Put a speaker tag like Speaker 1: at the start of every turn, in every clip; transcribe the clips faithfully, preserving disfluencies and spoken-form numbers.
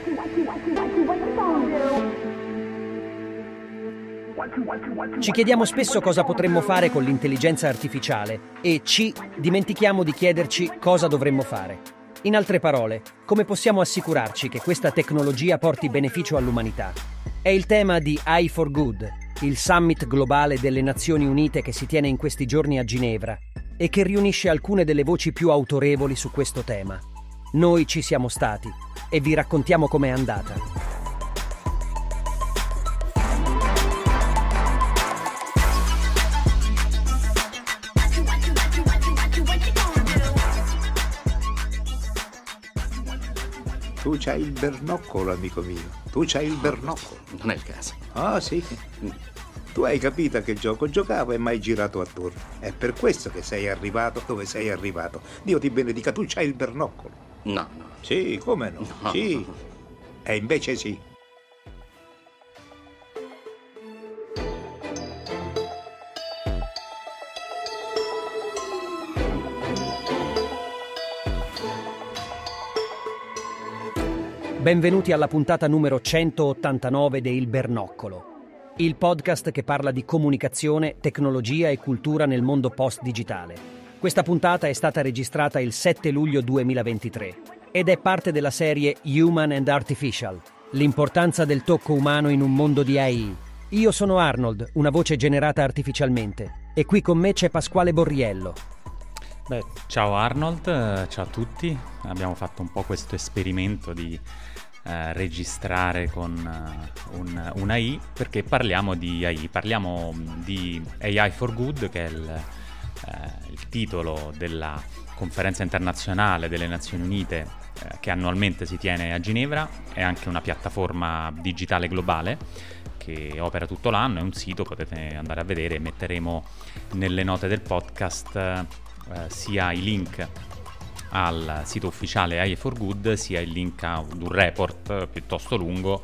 Speaker 1: Ci chiediamo spesso cosa potremmo fare con l'intelligenza artificiale e ci dimentichiamo di chiederci cosa dovremmo fare. In altre parole, come possiamo assicurarci che questa tecnologia porti beneficio all'umanità? È il tema di A I for Good, il summit globale delle Nazioni Unite che si tiene in questi giorni a Ginevra e che riunisce alcune delle voci più autorevoli su questo tema. Noi ci siamo stati e vi raccontiamo com'è andata.
Speaker 2: Tu c'hai il bernoccolo, amico mio. Tu c'hai il bernoccolo.
Speaker 3: Non è il caso.
Speaker 2: Ah, sì. Tu hai capito a che gioco giocavo e mai girato attorno. È per questo che sei arrivato dove sei arrivato. Dio ti benedica, tu c'hai il bernoccolo.
Speaker 3: No, no.
Speaker 2: Sì, come no?
Speaker 3: No.
Speaker 2: Sì. E invece sì.
Speaker 1: Benvenuti alla puntata numero centottantanove de Il Bernoccolo, il podcast che parla di comunicazione, tecnologia e cultura nel mondo post-digitale. Questa puntata è stata registrata il sette luglio duemilaventitré ed è parte della serie Human and Artificial, l'importanza del tocco umano in un mondo di A I. Io sono Arnold, una voce generata artificialmente, e qui con me c'è Pasquale Borriello.
Speaker 4: Beh, ciao Arnold, ciao a tutti. Abbiamo fatto un po' questo esperimento di eh, registrare con uh, un, un A I, perché parliamo di A I, parliamo di A I for Good, che è il, eh, il titolo della conferenza internazionale delle Nazioni Unite eh, che annualmente si tiene a Ginevra. È anche una piattaforma digitale globale che opera tutto l'anno, è un sito, potete andare a vedere, metteremo nelle note del podcast eh, sia i link al sito ufficiale A I for Good, sia il link ad un report piuttosto lungo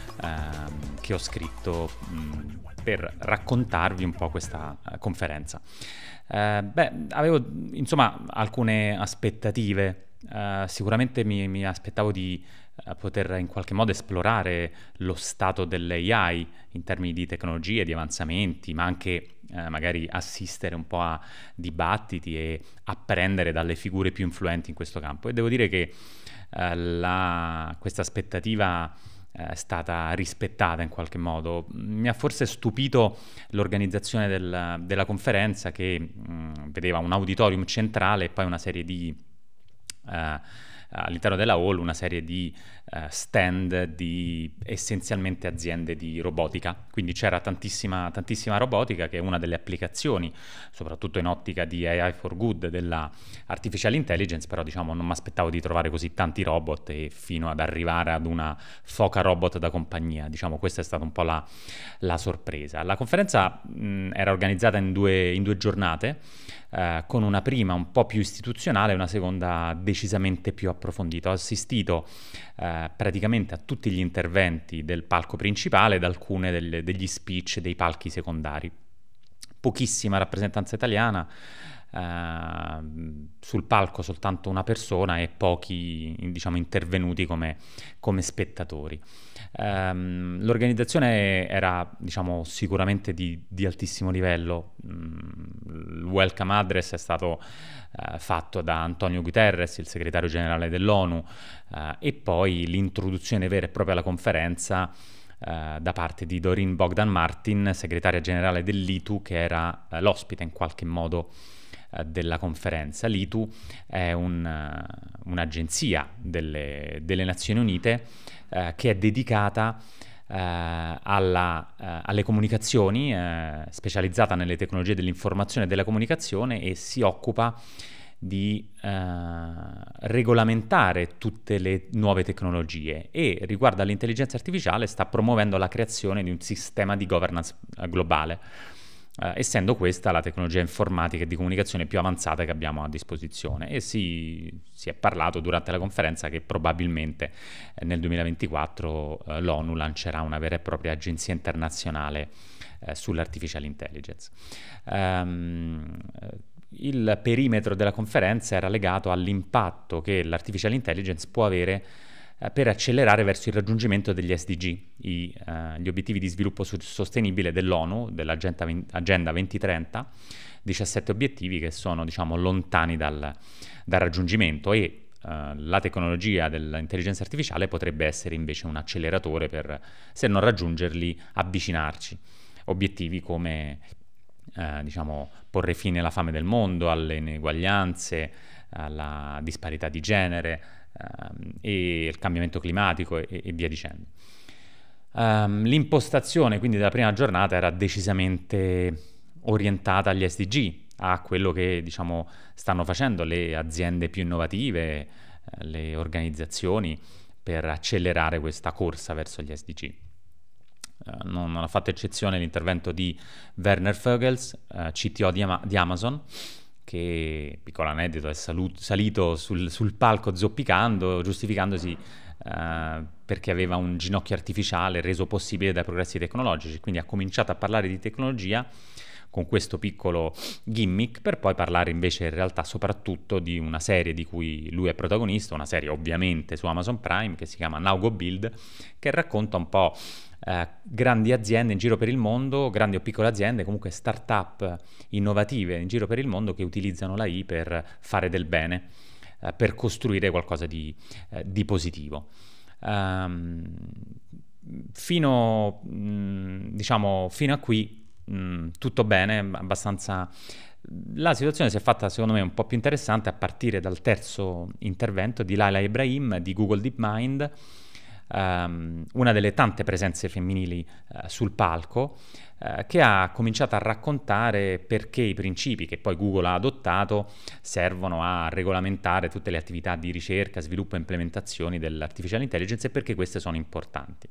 Speaker 4: ehm, che ho scritto mh, per raccontarvi un po' questa uh, conferenza. Uh, beh, avevo insomma alcune aspettative. Uh, sicuramente mi, mi aspettavo di uh, poter in qualche modo esplorare lo stato dell'A I in termini di tecnologie, di avanzamenti, ma anche uh, magari assistere un po' a dibattiti e apprendere dalle figure più influenti in questo campo. E devo dire che uh, la, questa aspettativa è stata rispettata in qualche modo. Mi ha forse stupito l'organizzazione del, della conferenza, che mh, vedeva un auditorium centrale e poi una serie di Uh, all'interno della hall una serie di uh, stand di essenzialmente aziende di robotica, quindi c'era tantissima, tantissima robotica, che è una delle applicazioni, soprattutto in ottica di A I for Good, della artificial intelligence. Però diciamo non mi aspettavo di trovare così tanti robot e fino ad arrivare ad una foca robot da compagnia. Diciamo questa è stata un po' la, la sorpresa. La conferenza mh, era organizzata in due, in due giornate, Uh, con una prima un po' più istituzionale e una seconda decisamente più approfondita. Ho assistito uh, praticamente a tutti gli interventi del palco principale ed alcune delle, degli speech dei palchi secondari. Pochissima rappresentanza italiana, uh, sul palco soltanto una persona e pochi diciamo intervenuti come, come spettatori. Um, l'organizzazione era diciamo sicuramente di, di altissimo livello. Um, il welcome address è stato uh, fatto da Antonio Guterres, il segretario generale dell'ONU, uh, e poi l'introduzione vera e propria alla conferenza uh, da parte di Doreen Bogdan Martin, segretaria generale dell'I T U, che era uh, l'ospite in qualche modo della conferenza. L'I T U è un, uh, un'agenzia delle, delle Nazioni Unite uh, che è dedicata uh, alla, uh, alle comunicazioni, uh, specializzata nelle tecnologie dell'informazione e della comunicazione, e si occupa di uh, regolamentare tutte le nuove tecnologie, e riguardo all'intelligenza artificiale sta promuovendo la creazione di un sistema di governance uh, globale. Uh, essendo questa la tecnologia informatica e di comunicazione più avanzata che abbiamo a disposizione. E si, si è parlato durante la conferenza che probabilmente eh, nel duemilaventiquattro eh, l'ONU lancerà una vera e propria agenzia internazionale eh, sull'artificial intelligence. Um, il perimetro della conferenza era legato all'impatto che l'artificial intelligence può avere eh, per accelerare verso il raggiungimento degli S D G, i, eh, gli obiettivi di sviluppo sostenibile dell'ONU, dell'Agenda Agenda duemilatrenta, diciassette obiettivi che sono, diciamo, lontani dal, dal raggiungimento, e Uh, la tecnologia dell'intelligenza artificiale potrebbe essere invece un acceleratore per, se non raggiungerli, avvicinarci. Obiettivi come uh, diciamo, porre fine alla fame del mondo, alle ineguaglianze, alla disparità di genere uh, e il cambiamento climatico e, e via dicendo. Um, l'impostazione quindi della prima giornata era decisamente orientata agli S D G, a quello che, diciamo, stanno facendo le aziende più innovative, eh, le organizzazioni, per accelerare questa corsa verso gli S D G. Uh, non, non ha fatto eccezione l'intervento di Werner Vogels, uh, C T O di, Ama- di Amazon, che, piccolo aneddoto, è salut- salito sul, sul palco zoppicando, giustificandosi uh, perché aveva un ginocchio artificiale reso possibile dai progressi tecnologici, quindi ha cominciato a parlare di tecnologia con questo piccolo gimmick, per poi parlare invece in realtà soprattutto di una serie di cui lui è protagonista, una serie ovviamente su Amazon Prime che si chiama Now Go Build, che racconta un po' eh, grandi aziende in giro per il mondo, grandi o piccole aziende, comunque start-up innovative in giro per il mondo che utilizzano l'A I per fare del bene, eh, per costruire qualcosa di, eh, di positivo. Um, fino, mh, diciamo, fino a qui Mm, tutto bene, abbastanza. La situazione si è fatta secondo me un po' più interessante a partire dal terzo intervento di Laila Ibrahim di Google DeepMind, um, una delle tante presenze femminili uh, sul palco, uh, che ha cominciato a raccontare perché i principi che poi Google ha adottato servono a regolamentare tutte le attività di ricerca, sviluppo e implementazioni dell'artificial intelligence, e perché queste sono importanti.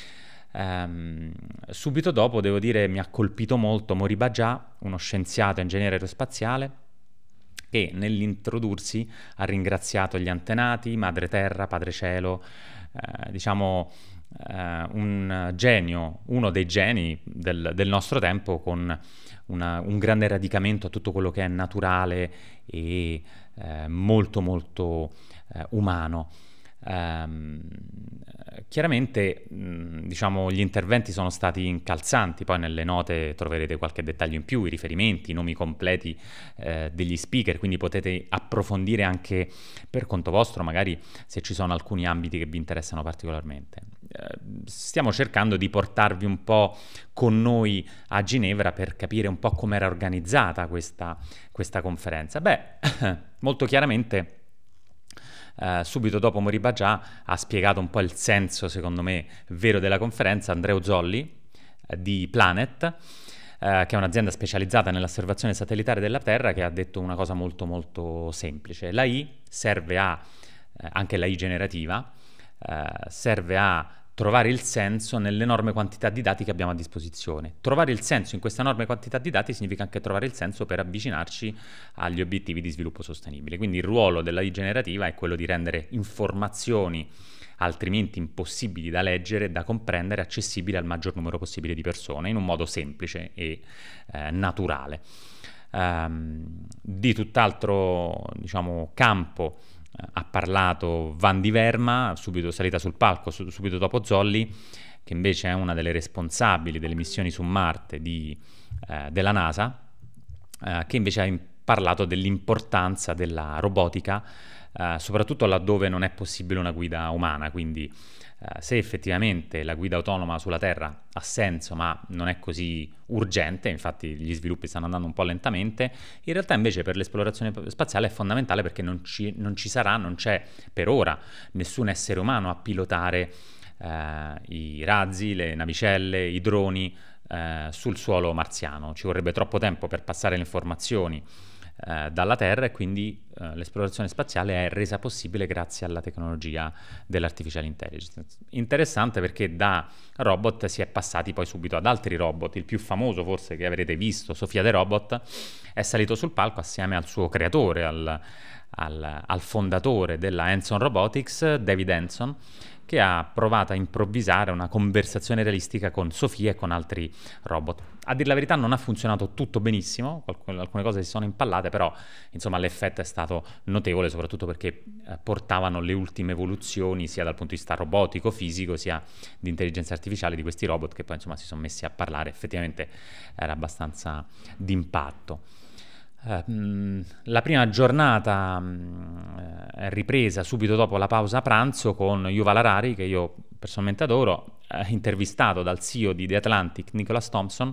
Speaker 4: Um, subito dopo, devo dire, mi ha colpito molto Mori Bajà, uno scienziato ingegnere aerospaziale, che nell'introdursi ha ringraziato gli antenati, Madre Terra, Padre Cielo, eh, diciamo eh, un genio, uno dei geni del, del nostro tempo, con una, un grande radicamento a tutto quello che è naturale e eh, molto molto eh, umano. Um, chiaramente mh, diciamo gli interventi sono stati incalzanti, poi nelle note troverete qualche dettaglio in più, i riferimenti, i nomi completi eh, degli speaker, quindi potete approfondire anche per conto vostro, magari se ci sono alcuni ambiti che vi interessano particolarmente. Eh, stiamo cercando di portarvi un po' con noi a Ginevra per capire un po' come era organizzata questa, questa conferenza. Beh, molto chiaramente Uh, subito dopo Mori Bajà ha spiegato un po' il senso, secondo me, vero della conferenza, Andreu Zolli uh, di Planet, uh, che è un'azienda specializzata nell'osservazione satellitare della Terra, che ha detto una cosa molto molto semplice. L'A I serve a, uh, anche l'A I generativa, uh, serve a trovare il senso nell'enorme quantità di dati che abbiamo a disposizione. Trovare il senso in questa enorme quantità di dati significa anche trovare il senso per avvicinarci agli obiettivi di sviluppo sostenibile. Quindi il ruolo dell'A I generativa è quello di rendere informazioni altrimenti impossibili da leggere e da comprendere accessibili al maggior numero possibile di persone in un modo semplice e eh, naturale. Um, di tutt'altro, diciamo, campo ha parlato Vanni Verma, subito salita sul palco, su, subito dopo Zolli, che invece è una delle responsabili delle missioni su Marte di, eh, della NASA, eh, che invece ha in- parlato dell'importanza della robotica, eh, soprattutto laddove non è possibile una guida umana, quindi Uh, se effettivamente la guida autonoma sulla Terra ha senso ma non è così urgente, infatti gli sviluppi stanno andando un po' lentamente, in realtà invece per l'esplorazione spaziale è fondamentale, perché non ci, non ci sarà, non c'è per ora nessun essere umano a pilotare uh, i razzi, le navicelle, i droni uh, sul suolo marziano. Ci vorrebbe troppo tempo per passare le informazioni Uh, dalla Terra, e quindi uh, l'esplorazione spaziale è resa possibile grazie alla tecnologia dell'artificial intelligence. Interessante perché da robot si è passati poi subito ad altri robot. Il più famoso forse che avrete visto, Sofia the Robot, è salito sul palco assieme al suo creatore, al, al, al fondatore della Hanson Robotics, David Hanson, che ha provato a improvvisare una conversazione realistica con Sofia e con altri robot. A dir la verità non ha funzionato tutto benissimo, alcune cose si sono impallate, però insomma l'effetto è stato notevole, soprattutto perché eh, portavano le ultime evoluzioni sia dal punto di vista robotico, fisico, sia di intelligenza artificiale di questi robot, che poi insomma si sono messi a parlare. Effettivamente era abbastanza d'impatto. Uh, la prima giornata uh, è ripresa subito dopo la pausa pranzo con Yuval Harari, che io personalmente adoro, uh, intervistato dal C E O di The Atlantic, Nicholas Thompson,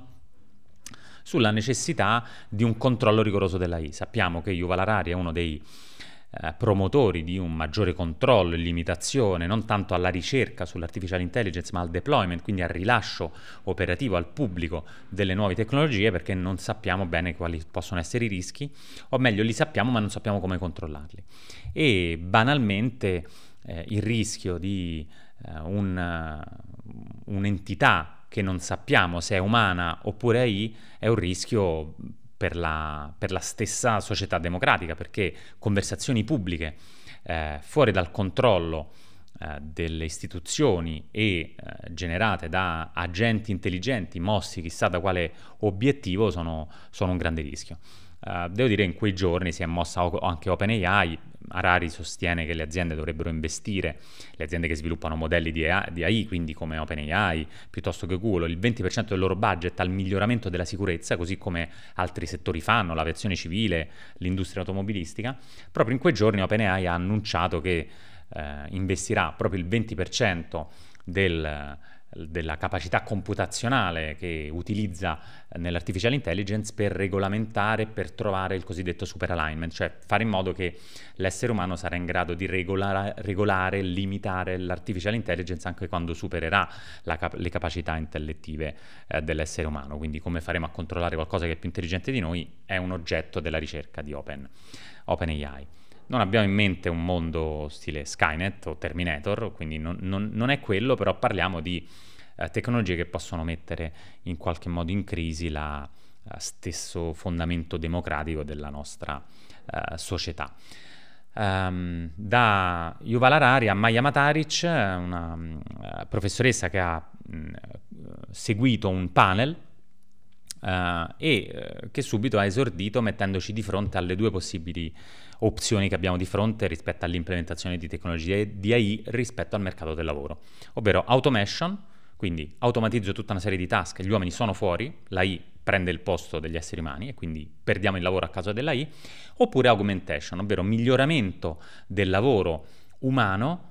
Speaker 4: sulla necessità di un controllo rigoroso dell'A I. Sappiamo che Yuval Harari è uno dei uh, promotori di un maggiore controllo e limitazione, non tanto alla ricerca sull'artificial intelligence, ma al deployment, quindi al rilascio operativo al pubblico delle nuove tecnologie, perché non sappiamo bene quali possono essere i rischi, o meglio li sappiamo ma non sappiamo come controllarli. E banalmente eh, il rischio di eh, un, uh, un'entità che non sappiamo se è umana oppure A I è un rischio per la, per la stessa società democratica, perché conversazioni pubbliche eh, fuori dal controllo eh, delle istituzioni e eh, generate da agenti intelligenti mossi chissà da quale obiettivo sono, sono un grande rischio. Uh, devo dire, in quei giorni si è mossa anche OpenAI. Harari sostiene che le aziende dovrebbero investire, le aziende che sviluppano modelli di A I, di A I, quindi come OpenAI, piuttosto che Google, il venti per cento del loro budget al miglioramento della sicurezza, così come altri settori fanno, l'aviazione civile, l'industria automobilistica. Proprio in quei giorni OpenAI ha annunciato che eh, investirà proprio il venti per cento del della capacità computazionale che utilizza nell'artificial intelligence per regolamentare, per trovare il cosiddetto super alignment, cioè fare in modo che l'essere umano sarà in grado di regolare, regolare limitare l'artificial intelligence anche quando supererà la cap- le capacità intellettive eh, dell'essere umano. Quindi come faremo a controllare qualcosa che è più intelligente di noi è un oggetto della ricerca di Open, OpenAI. Non abbiamo in mente un mondo stile Skynet o Terminator, quindi non, non, non è quello, però parliamo di eh, tecnologie che possono mettere in qualche modo in crisi la eh, stesso fondamento democratico della nostra eh, società. Um, da Yuval Harari a Maja Mataric, una uh, professoressa che ha mh, seguito un panel Uh, e uh, che subito ha esordito mettendoci di fronte alle due possibili opzioni che abbiamo di fronte rispetto all'implementazione di tecnologie di A I rispetto al mercato del lavoro, ovvero automation, quindi automatizzo tutta una serie di task, gli uomini sono fuori, l'A I prende il posto degli esseri umani e quindi perdiamo il lavoro a causa dell'A I, oppure augmentation, ovvero miglioramento del lavoro umano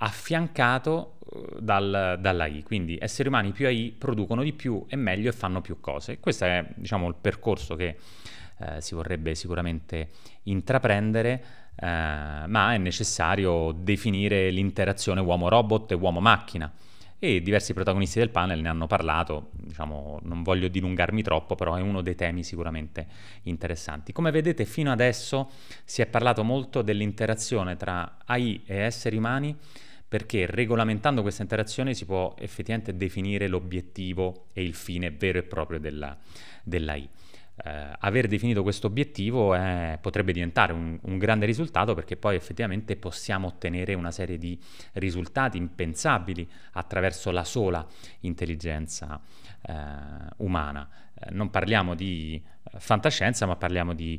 Speaker 4: affiancato dal, dall'A I, quindi esseri umani più A I producono di più e meglio e fanno più cose. Questo è, diciamo, il percorso che eh, si vorrebbe sicuramente intraprendere, eh, ma è necessario definire l'interazione uomo-robot e uomo-macchina, e diversi protagonisti del panel ne hanno parlato. Diciamo, non voglio dilungarmi troppo, però è uno dei temi sicuramente interessanti. Come vedete, fino adesso si è parlato molto dell'interazione tra A I e esseri umani, perché regolamentando questa interazione si può effettivamente definire l'obiettivo e il fine vero e proprio della, dell'A I. Eh, aver definito questo obiettivo è, potrebbe diventare un, un grande risultato, perché poi effettivamente possiamo ottenere una serie di risultati impensabili attraverso la sola intelligenza eh, umana. Eh, non parliamo di fantascienza, ma parliamo di,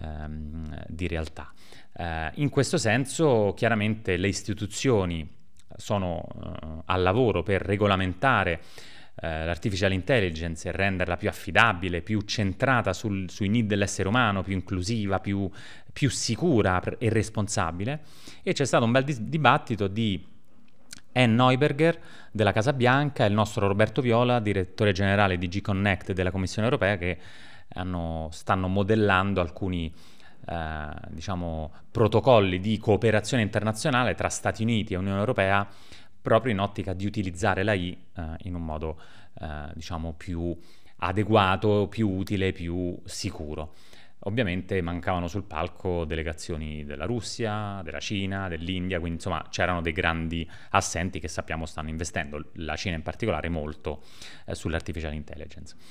Speaker 4: ehm, di realtà. Eh, in questo senso, chiaramente le istituzioni sono uh, al lavoro per regolamentare uh, l'artificial intelligence e renderla più affidabile, più centrata sul, sui need dell'essere umano, più inclusiva, più, più sicura e responsabile. E c'è stato un bel dis- dibattito di Anne Neuberger della Casa Bianca e il nostro Roberto Viola, direttore generale di G Connect della Commissione Europea, che hanno, stanno modellando alcuni Eh, diciamo protocolli di cooperazione internazionale tra Stati Uniti e Unione Europea, proprio in ottica di utilizzare l'A I eh, in un modo eh, diciamo più adeguato, più utile, più sicuro. Ovviamente mancavano sul palco delegazioni della Russia, della Cina, dell'India, quindi insomma c'erano dei grandi assenti che sappiamo stanno investendo, la Cina in particolare, molto eh, sull'artificial intelligence.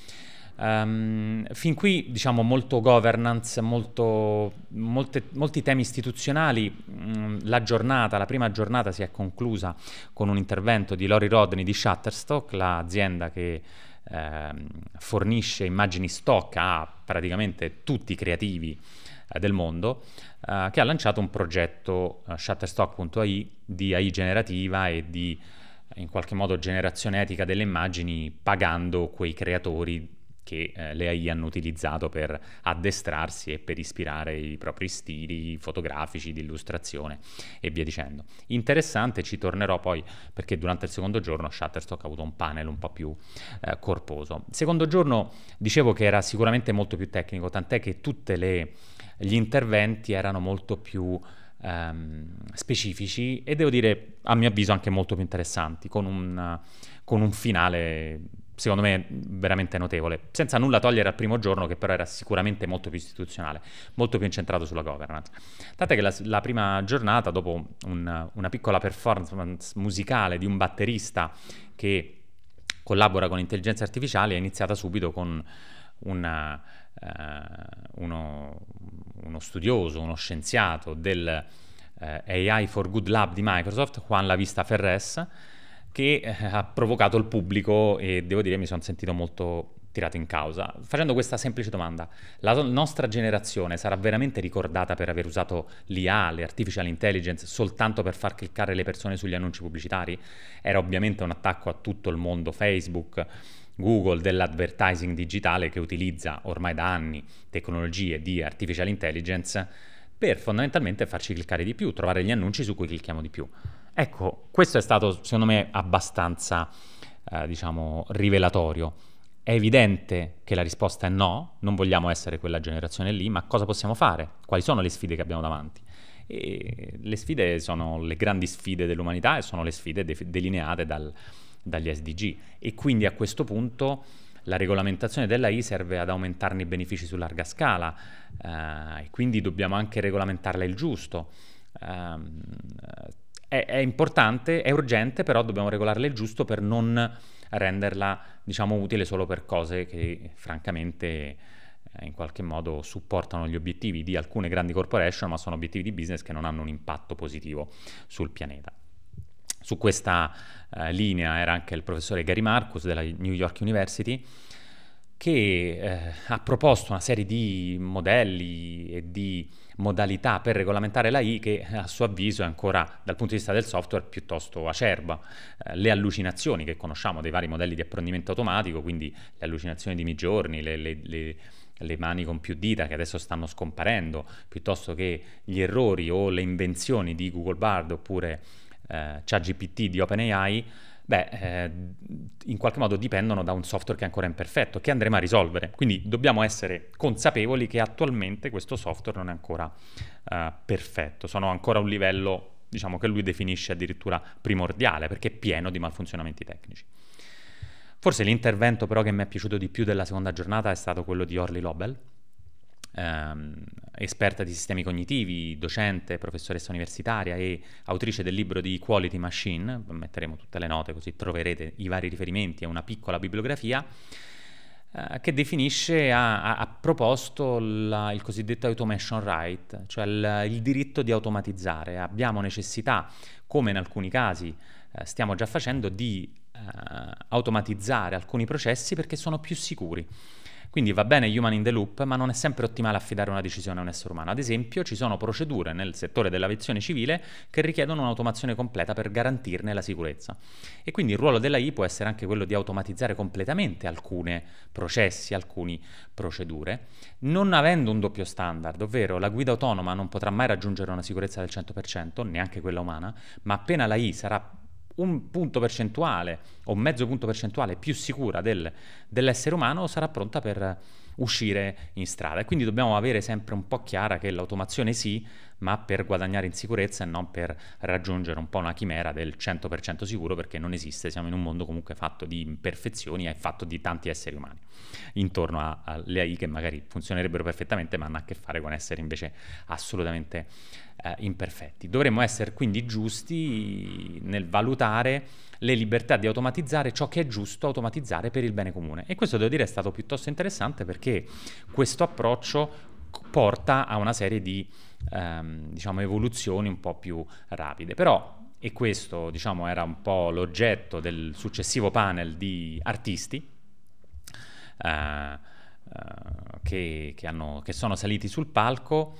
Speaker 4: Um, fin qui, diciamo, molto governance, molto, molte, molti temi istituzionali. Um, la giornata, la prima giornata si è conclusa con un intervento di Lori Rodney di Shutterstock, l'azienda che eh, fornisce immagini stock a praticamente tutti i creativi eh, del mondo, eh, che ha lanciato un progetto uh, Shutterstock punto a i di A I generativa e di in qualche modo generazione etica delle immagini, pagando quei creatori che eh, le A I hanno utilizzato per addestrarsi e per ispirare i propri stili fotografici, di illustrazione e via dicendo. Interessante, ci tornerò poi perché durante il secondo giorno Shutterstock ha avuto un panel un po' più eh, corposo. Il secondo giorno dicevo che era sicuramente molto più tecnico, tant'è che tutti gli interventi erano molto più ehm, specifici e devo dire, a mio avviso, anche molto più interessanti, con un, con un finale secondo me veramente notevole, senza nulla togliere al primo giorno, che però era sicuramente molto più istituzionale, molto più incentrato sulla governance. Tant'è che la, la prima giornata, dopo un, una piccola performance musicale di un batterista che collabora con l'intelligenza artificiale, è iniziata subito con una, uh, uno, uno studioso, uno scienziato del uh, A I for Good Lab di Microsoft, Juan Lavista Ferres, che eh, ha provocato il pubblico e devo dire mi sono sentito molto tirato in causa, facendo questa semplice domanda: la nostra generazione sarà veramente ricordata per aver usato l'I A, le artificial intelligence, soltanto per far cliccare le persone sugli annunci pubblicitari? Era ovviamente un attacco a tutto il mondo Facebook, Google, dell'advertising digitale, che utilizza ormai da anni tecnologie di artificial intelligence per fondamentalmente farci cliccare di più, trovare gli annunci su cui clicchiamo di più. Ecco, questo è stato secondo me abbastanza, eh, diciamo, rivelatorio. È evidente che la risposta è no, non vogliamo essere quella generazione lì, ma cosa possiamo fare? Quali sono le sfide che abbiamo davanti? E le sfide sono le grandi sfide dell'umanità e sono le sfide de- delineate dal, dagli S D G. E quindi a questo punto la regolamentazione dell'A I serve ad aumentarne i benefici su larga scala, eh, e quindi dobbiamo anche regolamentarla il giusto. Um, È, è importante, è urgente, però dobbiamo regolarle il giusto per non renderla, diciamo, utile solo per cose che francamente eh, in qualche modo supportano gli obiettivi di alcune grandi corporation, ma sono obiettivi di business che non hanno un impatto positivo sul pianeta. Su questa eh, linea era anche il professore Gary Marcus della New York University, che eh, ha proposto una serie di modelli e di modalità per regolamentare l'A I che a suo avviso è ancora, dal punto di vista del software, piuttosto acerba. Eh, le allucinazioni che conosciamo dei vari modelli di apprendimento automatico, quindi le allucinazioni di Midjourney, le, le, le, le mani con più dita che adesso stanno scomparendo, piuttosto che gli errori o le invenzioni di Google Bard oppure eh, ChatGPT di OpenAI, beh, eh, in qualche modo dipendono da un software che è ancora imperfetto, che andremo a risolvere. Quindi dobbiamo essere consapevoli che attualmente questo software non è ancora uh, perfetto, sono ancora a un livello, diciamo, che lui definisce addirittura primordiale, perché è pieno di malfunzionamenti tecnici. Forse l'intervento però che mi è piaciuto di più della seconda giornata è stato quello di Orly Lobel, ehm, esperta di sistemi cognitivi, docente, professoressa universitaria e autrice del libro di Quality Machine. Metteremo tutte le note così troverete i vari riferimenti e una piccola bibliografia, eh, che definisce, ha, ha proposto la, il cosiddetto automation right, cioè il, il diritto di automatizzare. Abbiamo necessità, come in alcuni casi eh, stiamo già facendo, di eh, automatizzare alcuni processi perché sono più sicuri. Quindi va bene human in the loop, ma non è sempre ottimale affidare una decisione a un essere umano. Ad esempio, ci sono procedure nel settore dell'aviazione civile che richiedono un'automazione completa per garantirne la sicurezza. E quindi il ruolo dell'A I può essere anche quello di automatizzare completamente alcuni processi, alcune procedure, non avendo un doppio standard, ovvero la guida autonoma non potrà mai raggiungere una sicurezza del cento per cento, neanche quella umana, ma appena l'A I sarà un punto percentuale o mezzo punto percentuale più sicura del, dell'essere umano, sarà pronta per uscire in strada. E quindi dobbiamo avere sempre un po' chiara che l'automazione sì, ma per guadagnare in sicurezza e non per raggiungere un po' una chimera del cento per cento sicuro, perché non esiste. Siamo in un mondo comunque fatto di imperfezioni e fatto di tanti esseri umani intorno alle A I che magari funzionerebbero perfettamente, ma hanno a che fare con esseri invece assolutamente eh, imperfetti. Dovremmo essere quindi giusti nel valutare le libertà di automatizzare ciò che è giusto automatizzare per il bene comune. E questo, devo dire, è stato piuttosto interessante, perché questo approccio porta a una serie di ehm, diciamo evoluzioni un po' più rapide. Però, e questo diciamo era un po' l'oggetto del successivo panel di artisti eh, eh, che, che, hanno, che sono saliti sul palco,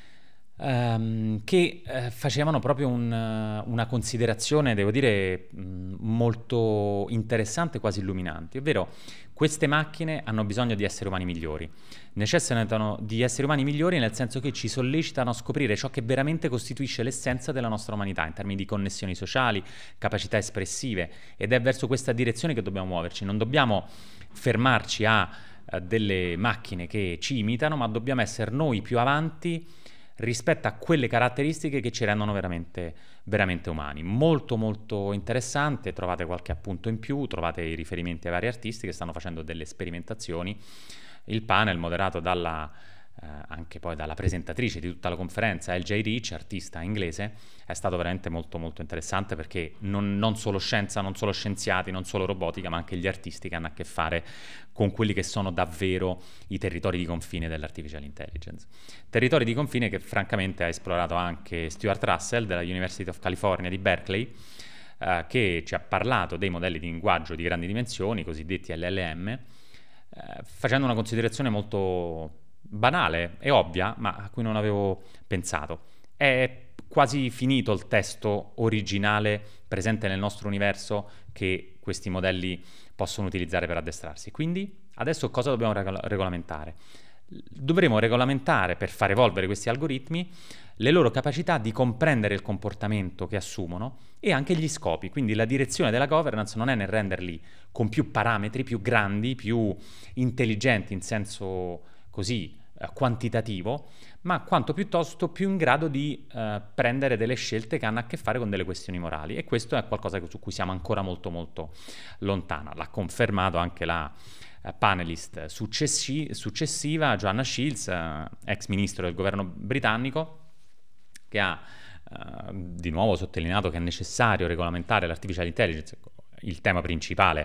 Speaker 4: ehm, che eh, facevano proprio un, una considerazione, devo dire, mh, molto interessante, quasi illuminante, ovvero: queste macchine hanno bisogno di esseri umani migliori, necessitano di esseri umani migliori nel senso che ci sollecitano a scoprire ciò che veramente costituisce l'essenza della nostra umanità in termini di connessioni sociali, capacità espressive, ed è verso questa direzione che dobbiamo muoverci. Non dobbiamo fermarci a, a delle macchine che ci imitano, ma dobbiamo essere noi più avanti rispetto a quelle caratteristiche che ci rendono veramente, veramente umani. Molto molto interessante, trovate qualche appunto in più, trovate i riferimenti ai vari artisti che stanno facendo delle sperimentazioni. Il panel, moderato dalla, eh, anche poi dalla presentatrice di tutta la conferenza, L J Rich, artista inglese, è stato veramente molto molto interessante, perché non, non solo scienza, non solo scienziati, non solo robotica, ma anche gli artisti che hanno a che fare con quelli che sono davvero i territori di confine dell'artificial intelligence. Territori di confine che francamente ha esplorato anche Stuart Russell della University of California di Berkeley, eh, che ci ha parlato dei modelli di linguaggio di grandi dimensioni, cosiddetti L L M, eh, facendo una considerazione molto banale e ovvia, ma a cui non avevo pensato. È quasi finito il testo originale presente nel nostro universo che questi modelli possono utilizzare per addestrarsi. Quindi adesso cosa dobbiamo regola- regolamentare? Dovremo regolamentare, per far evolvere questi algoritmi, le loro capacità di comprendere il comportamento che assumono e anche gli scopi. Quindi la direzione della governance non è nel renderli con più parametri, più grandi, più intelligenti in senso così eh, quantitativo, ma quanto piuttosto più in grado di eh, prendere delle scelte che hanno a che fare con delle questioni morali. E questo è qualcosa su cui siamo ancora molto molto lontana. L'ha confermato anche la eh, panelist successi- successiva, Joanna Shields, eh, ex ministro del governo britannico, che ha eh, di nuovo sottolineato che è necessario regolamentare l'artificial intelligence. Il tema principale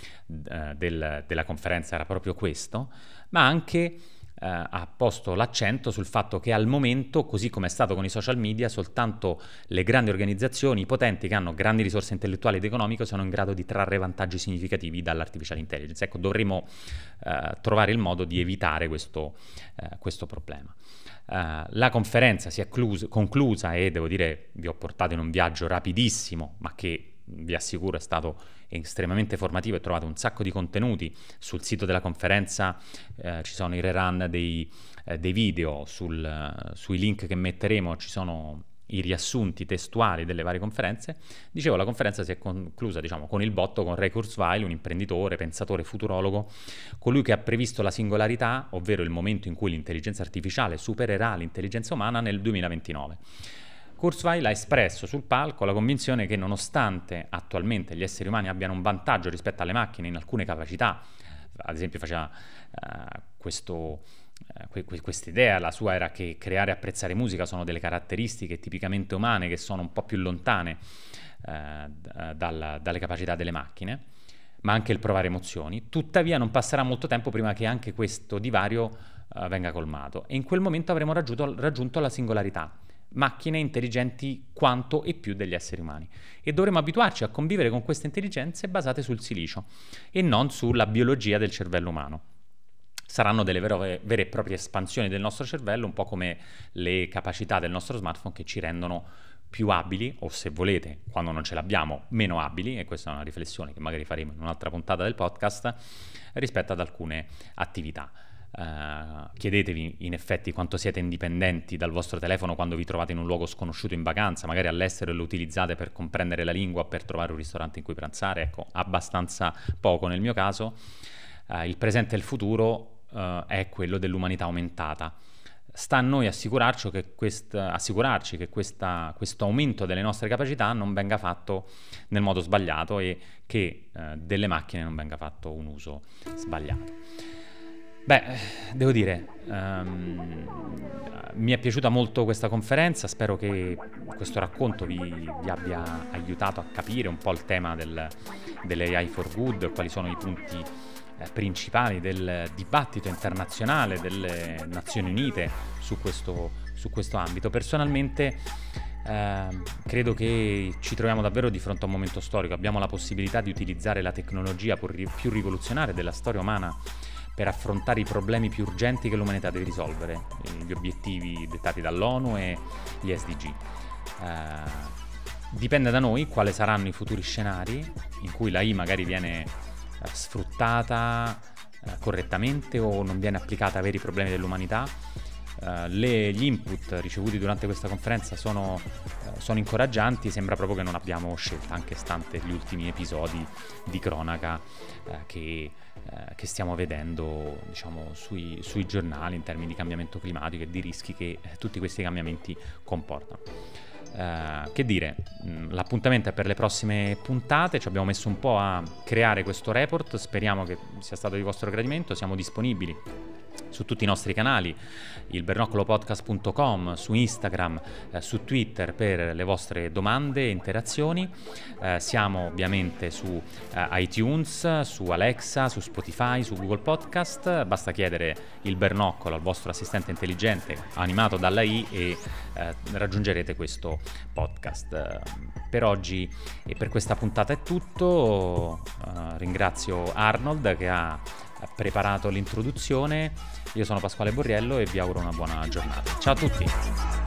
Speaker 4: eh, del, della conferenza era proprio questo, ma anche Uh, ha posto l'accento sul fatto che al momento, così come è stato con i social media, soltanto le grandi organizzazioni, i potenti che hanno grandi risorse intellettuali ed economiche sono in grado di trarre vantaggi significativi dall'artificial intelligence. Ecco, dovremo uh, trovare il modo di evitare questo, uh, questo problema. Uh, la conferenza si è clus- conclusa e devo dire vi ho portato in un viaggio rapidissimo, ma che vi assicuro è stato estremamente formativo, e trovate un sacco di contenuti sul sito della conferenza, eh, ci sono i rerun dei, eh, dei video, sul, uh, sui link che metteremo ci sono i riassunti testuali delle varie conferenze. Dicevo, la conferenza si è conclusa diciamo con il botto con Ray Kurzweil, un imprenditore, pensatore, futurologo, colui che ha previsto la singolarità, ovvero il momento in cui l'intelligenza artificiale supererà l'intelligenza umana nel duemilaventinove. Kurzweil ha espresso sul palco la convinzione che, nonostante attualmente gli esseri umani abbiano un vantaggio rispetto alle macchine in alcune capacità, ad esempio faceva uh, questo, uh, que- questa idea, la sua era che creare e apprezzare musica sono delle caratteristiche tipicamente umane che sono un po' più lontane uh, d- dal, dalle capacità delle macchine, ma anche il provare emozioni. Tuttavia non passerà molto tempo prima che anche questo divario uh, venga colmato, e in quel momento avremo raggiunto, raggiunto la singolarità. Macchine intelligenti quanto e più degli esseri umani, e dovremo abituarci a convivere con queste intelligenze basate sul silicio e non sulla biologia del cervello umano. Saranno delle vere, vere e proprie espansioni del nostro cervello, un po' come le capacità del nostro smartphone, che ci rendono più abili, o se volete, quando non ce l'abbiamo, meno abili, e questa è una riflessione che magari faremo in un'altra puntata del podcast, rispetto ad alcune attività. Uh, chiedetevi in effetti quanto siete indipendenti dal vostro telefono quando vi trovate in un luogo sconosciuto in vacanza, magari all'estero, e lo utilizzate per comprendere la lingua, per trovare un ristorante in cui pranzare. Ecco, abbastanza poco nel mio caso. Uh, il presente e il futuro uh, è quello dell'umanità aumentata. Sta a noi assicurarci che, quest, assicurarci che questa, questo aumento delle nostre capacità non venga fatto nel modo sbagliato, e che uh, delle macchine non venga fatto un uso sbagliato. Beh, devo dire, um, mi è piaciuta molto questa conferenza, spero che questo racconto vi, vi abbia aiutato a capire un po' il tema del, delle A I for Good, quali sono i punti eh, principali del dibattito internazionale delle Nazioni Unite su questo, su questo ambito. Personalmente eh, credo che ci troviamo davvero di fronte a un momento storico, abbiamo la possibilità di utilizzare la tecnologia più rivoluzionaria della storia umana per affrontare i problemi più urgenti che l'umanità deve risolvere, gli obiettivi dettati dall'ONU e gli S D G. Eh, dipende da noi quali saranno i futuri scenari in cui l'A I magari viene eh, sfruttata eh, correttamente o non viene applicata a veri problemi dell'umanità. Uh, le, gli input ricevuti durante questa conferenza sono, uh, sono incoraggianti, sembra proprio che non abbiamo scelta, anche stante gli ultimi episodi di cronaca uh, che, uh, che stiamo vedendo, diciamo, sui, sui giornali in termini di cambiamento climatico e di rischi che uh, tutti questi cambiamenti comportano. Uh, che dire, mh, l'appuntamento è per le prossime puntate, ci abbiamo messo un po' a creare questo report, speriamo che sia stato di vostro gradimento, siamo disponibili su tutti i nostri canali, il bernocolo podcast punto com, su Instagram, eh, su Twitter per le vostre domande e interazioni. Eh, siamo ovviamente su eh, iTunes, su Alexa, su Spotify, su Google Podcast. Basta chiedere il Bernoccolo al vostro assistente intelligente animato dalla I e eh, raggiungerete questo podcast. Eh, per oggi e per questa puntata è tutto. Eh, ringrazio Arnold che ha preparato l'introduzione. Io sono Pasquale Borriello e vi auguro una buona giornata. Ciao a tutti!